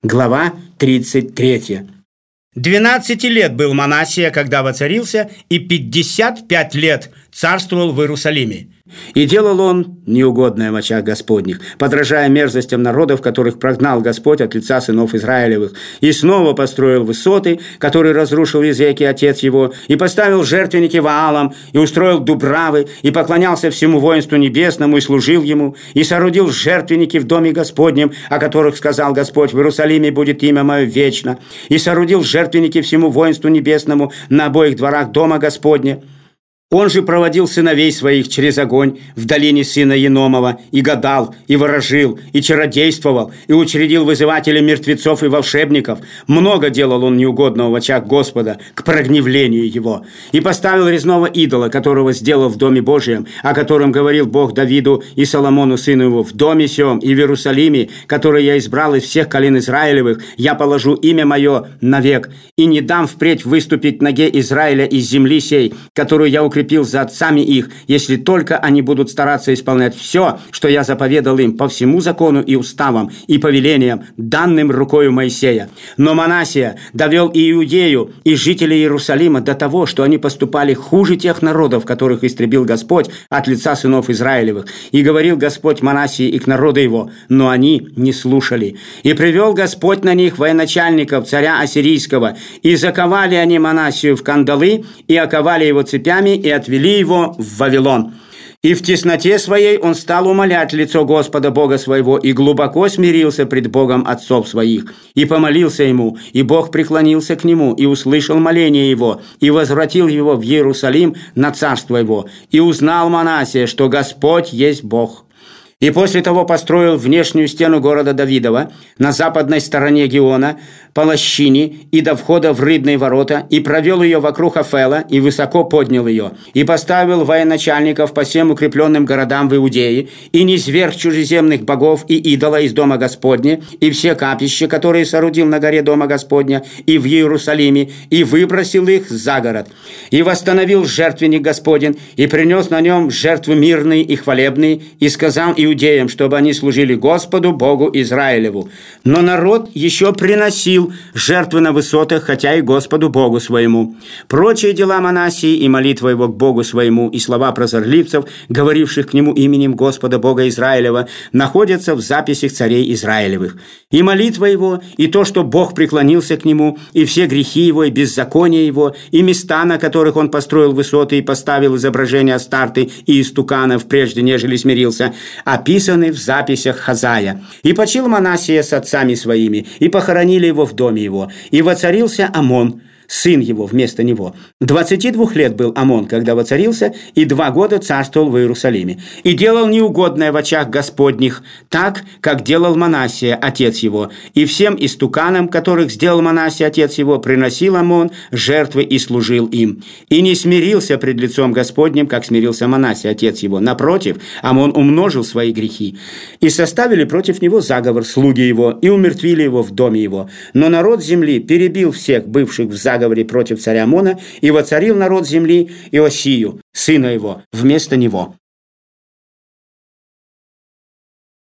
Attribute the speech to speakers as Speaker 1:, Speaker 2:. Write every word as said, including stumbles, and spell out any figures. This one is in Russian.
Speaker 1: Глава тридцать третья. Двенадцати лет был Манассия, когда воцарился, и пятьдесят пять лет царствовал в Иерусалиме. И делал он неугодное в очах Господних, подражая мерзостям народов, которых прогнал Господь от лица сынов Израилевых, и снова построил высоты, которые разрушил Езекия, отец его, и поставил жертвенники Ваалам, и устроил дубравы, и поклонялся всему воинству небесному, и служил ему, и соорудил жертвенники в доме Господнем, о которых сказал Господь: в Иерусалиме будет имя мое вечно, и соорудил жертвенники всему воинству небесному на обоих дворах дома Господня. Он же проводил сыновей своих через огонь в долине сына Еномова, и гадал, и ворожил, и чародействовал, и учредил вызывателя мертвецов и волшебников. Много делал он неугодного в очах Господа к прогневлению его. И поставил резного идола, которого сделал в доме Божьем, о котором говорил Бог Давиду и Соломону сыну его: в доме сем и в Иерусалиме, который я избрал из всех колен Израилевых, я положу имя мое навек, и не дам впредь выступить ноге Израиля из земли сей, которую я укрепил за отцами их, если только они будут стараться исполнять все, что я заповедал им по всему закону и уставам и повелениям, данным рукою Моисея. Но Манассия довел и Иудею, и жителей Иерусалима до того, что они поступали хуже тех народов, которых истребил Господь от лица сынов Израилевых. И говорил Господь Манассии и к народу его, но они не слушали. И привел Господь на них военачальников, царя Ассирийского, и заковали они Манассию в кандалы, и оковали его цепями, и отвели его в Вавилон. И в тесноте своей он стал умолять лицо Господа Бога своего, и глубоко смирился пред Богом отцов своих, и помолился ему, и Бог преклонился к нему, и услышал моление его, и возвратил его в Иерусалим на царство его, и узнал Манассия, что Господь есть Бог. И после того построил внешнюю стену города Давидова на западной стороне Гиона, по лощине и до входа в рыбные ворота, и провел ее вокруг Афела, и высоко поднял ее, и поставил военачальников по всем укрепленным городам в Иудее, и низверг чужеземных богов и идола из дома Господня, и все капища, которые соорудил на горе дома Господня, и в Иерусалиме, и выбросил их за город, и восстановил жертвенник Господень, и принес на нем жертвы мирные и хвалебные, и сказал иудеям, чтобы они служили Господу Богу Израилеву. Но народ еще приносил жертвы на высотах, хотя и Господу Богу своему. Прочие дела Манассии и молитва его к Богу своему, и слова прозорливцев, говоривших к нему именем Господа Бога Израилева, находятся в записях царей Израилевых. И молитва его, и то, что Бог преклонился к нему, и все грехи его, и беззакония его, и места, на которых он построил высоты и поставил изображения Астарты и истуканов, прежде нежели смирился, описаны в записях Хазая. И почил Манассия с отцами своими, и похоронили его в доме его, и воцарился Амон, сын его вместо него. Двадцати двух лет был Амон, когда воцарился, и два года царствовал в Иерусалиме. И делал неугодное в очах Господних, так, как делал Манассия, отец его. И всем истуканам, которых сделал Манассия, отец его, приносил Амон жертвы и служил им. И не смирился пред лицом Господним, как смирился Манассия, отец его. Напротив, Амон умножил свои грехи. И составили против него заговор слуги его, и умертвили его в доме его. Но народ земли перебил всех бывших в заговоре против царя Амона, и воцарил народ земли Иосию, сына его, вместо него.